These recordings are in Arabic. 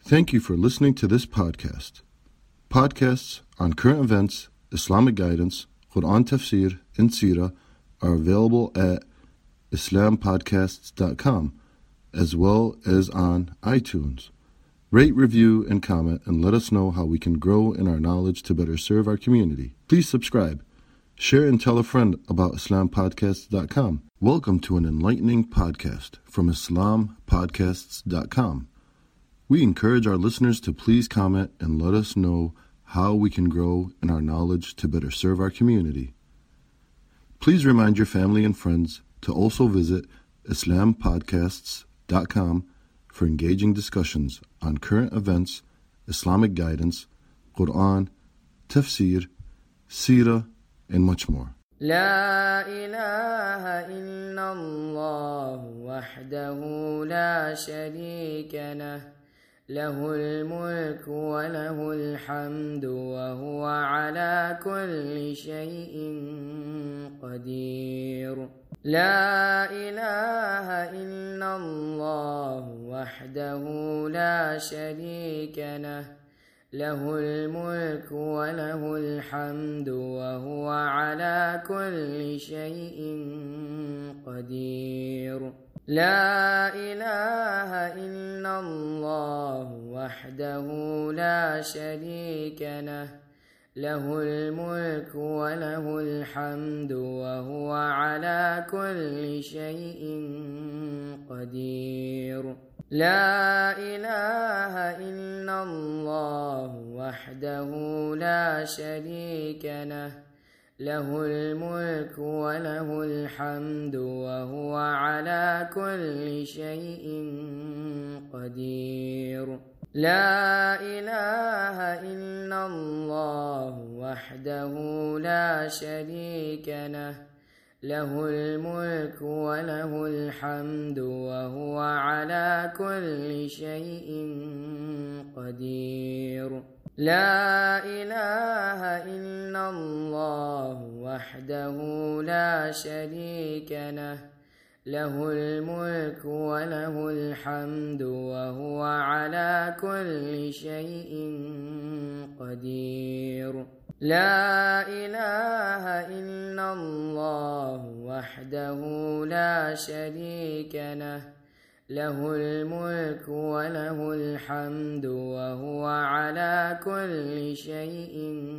Thank you for listening to this podcast. Podcasts on current events, Islamic guidance, Quran tafsir, and seerah are available at islampodcasts.com as well as on iTunes. Rate, review, and comment, and let us know how we can grow in our knowledge to better serve our community. Please subscribe, share, and tell a friend about islampodcasts.com. Welcome to an enlightening podcast from islampodcasts.com. We encourage our listeners to please comment and let us know how we can grow in our knowledge to better serve our community. Please remind your family and friends to also visit islampodcasts.com for engaging discussions on current events, Islamic guidance, Quran, tafsir, seerah, and much more. لا إله إلا الله وحده لا شريك له له الملك وله الحمد وهو على كل شيء قدير لا إله إلا الله وحده لا شريك له له الملك وله الحمد وهو على كل شيء قدير لا إله إلا الله وحده لا شريك له له الملك وله الحمد وهو على كل شيء قدير لا إله إلا الله وحده لا شريك له له الملك وله الحمد وهو على كل شيء قدير لا إله إلا الله وحده لا شريك له له الملك وله الحمد وهو على كل شيء قدير لا إله إلا الله وحده لا شريك له له الملك وله الحمد وهو على كل شيء قدير لا إله إلا الله وحده لا شريك له له الملك وله الحمد وهو على كل شيء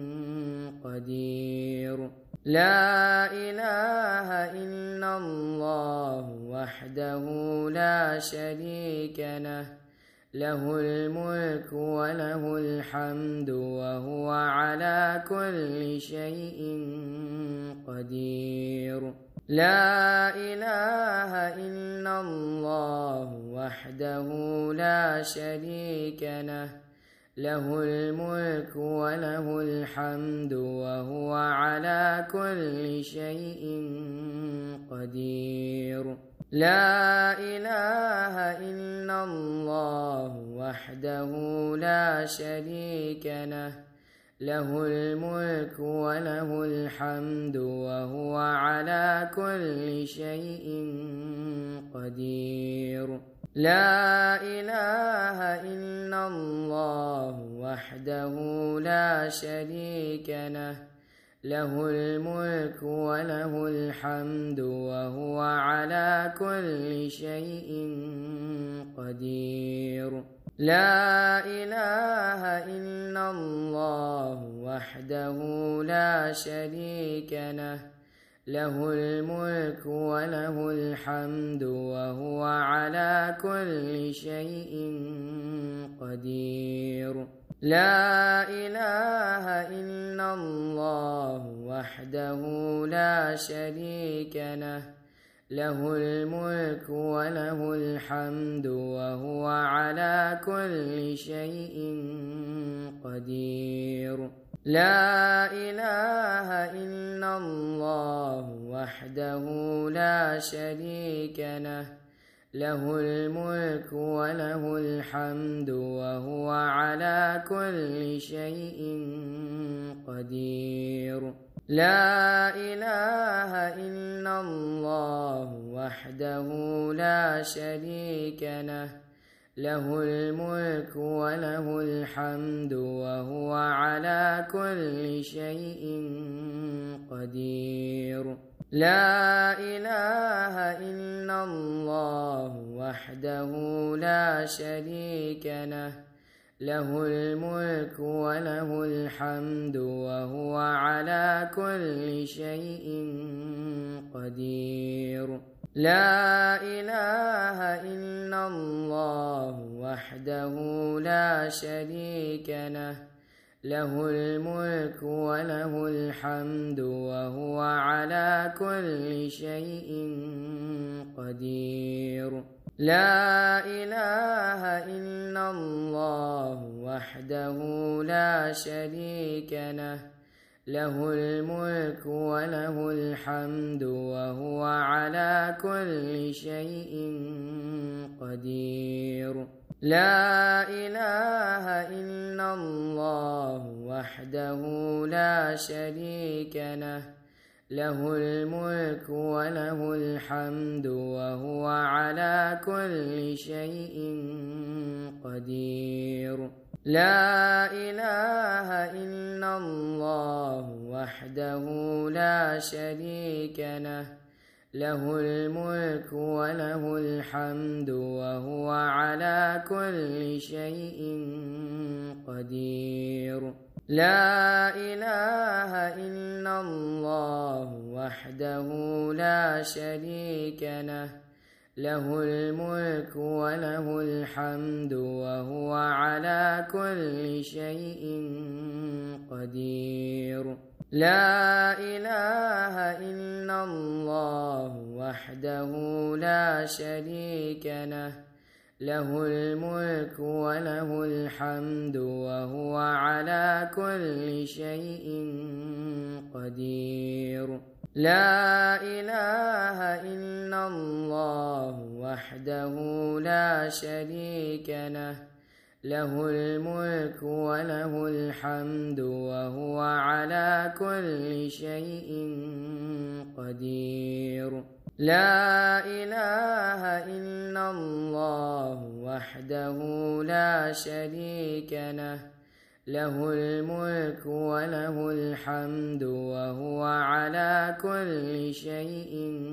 قدير لا إله إلا الله وحده لا شريك له له الملك وله الحمد وهو على كل شيء قدير لا إله إلا الله وحده لا شريك له له الملك وله الحمد وهو على كل شيء قدير لا إله إلا الله وحده لا شريك له له الملك وله الحمد وهو على كل شيء قدير لا إله إلا الله وحده لا شريك له له الملك وله الحمد وهو على كل شيء قدير لا إله إلا الله وحده لا شريك له له الملك وله الحمد وهو على كل شيء قدير لا إله إلا الله وحده لا شريك له له الملك وله الحمد وهو على كل شيء قدير لا إله إلا الله وحده لا شريك له له الملك وله الحمد وهو على كل شيء قدير لا إله إلا الله وحده لا شريك له له الملك وله الحمد وهو على كل شيء قدير. لا إله إلا الله وحده لا شريك له، له الملك وله الحمد وهو على كل شيء قدير. لا إله إلا الله وحده لا شريك له، له الملك وله الحمد وهو على كل شيء قدير. لا إله إلا الله وحده لا شريك له، له الملك وله الحمد وهو على كل شيء قدير. لا إله إلا الله وحده لا شريك له، له الملك وله الحمد وهو على كل شيء قدير. لا إله إلا الله وحده لا شريك له، له الملك وله الحمد وهو على كل شيء قدير. لا إله إلا الله وحده لا شريك له، له الملك وله الحمد وهو على كل شيء قدير. لا إله إلا الله وحده لا شريك له، له الملك وله الحمد وهو على كل شيء قدير. لا إله إلا الله وحده لا شريك له، له الملك وله الحمد وهو على كل شيء قدير. لا إله إلا الله وحده لا شريك له، له الملك وله الحمد وهو على كل شيء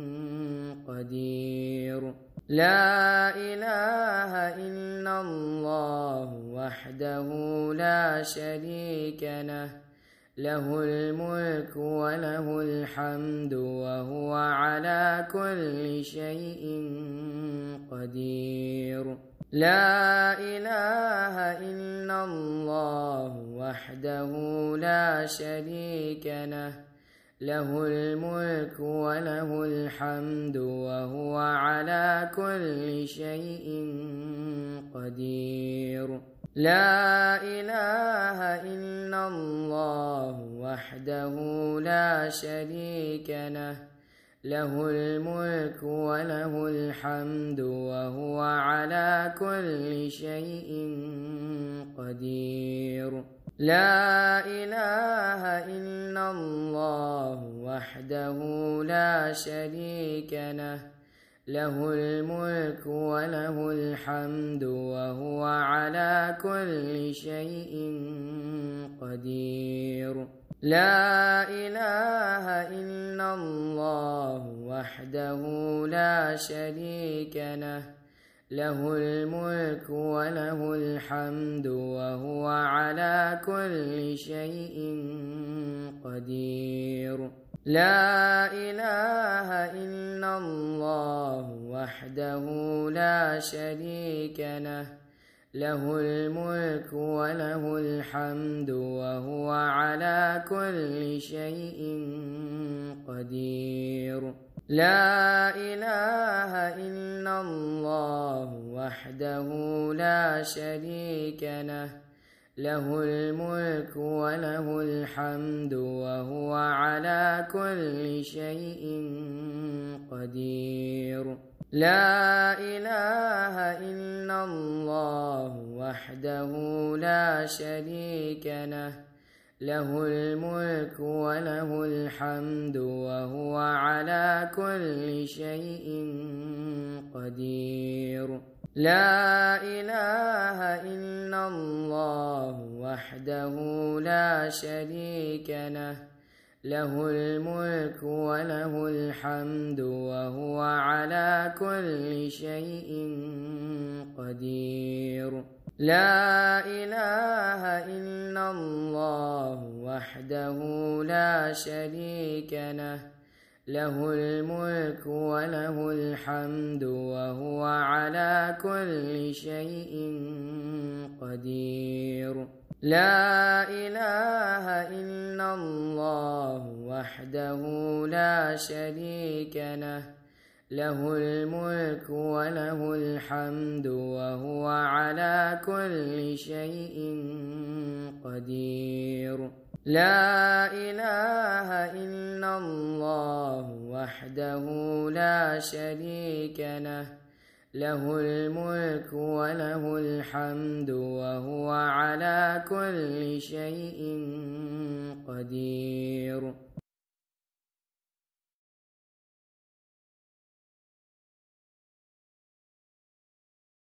قدير. لا إله إلا الله وحده لا شريك له، له الملك وله الحمد وهو على كل شيء قدير. لا إله إلا الله وحده لا شريك له، له الملك وله الحمد وهو على كل شيء قدير. لا إله إلا الله وحده لا شريك له، له الملك وله الحمد وهو على كل شيء قدير. لا إله إلا الله وحده لا شريك له، له الملك وله الحمد وهو على كل شيء قدير. لا إله إلا الله وحده لا شريك له، له الملك وله الحمد وهو على كل شيء قدير. لا إله إلا الله وحده لا شريك له، له الملك وله الحمد وهو على كل شيء قدير. لا إله إلا الله وحده لا شريك له، له الملك وله الحمد وهو على كل شيء قدير. لا إله إلا الله وحده لا شريك له، له الملك وله الحمد وهو على كل شيء قدير. لا إله إلا الله وحده لا شريك له له الملك وله الحمد وهو على كل شيء قدير لا إله إلا الله وحده لا شريك له له الملك وله الحمد وهو على كل شيء قدير لا إله إلا الله وحده لا شريك له له الملك وله الحمد وهو على كل شيء قدير لا إله إلا الله وحده لا شريك له له الملك وله الحمد وهو على كل شيء قدير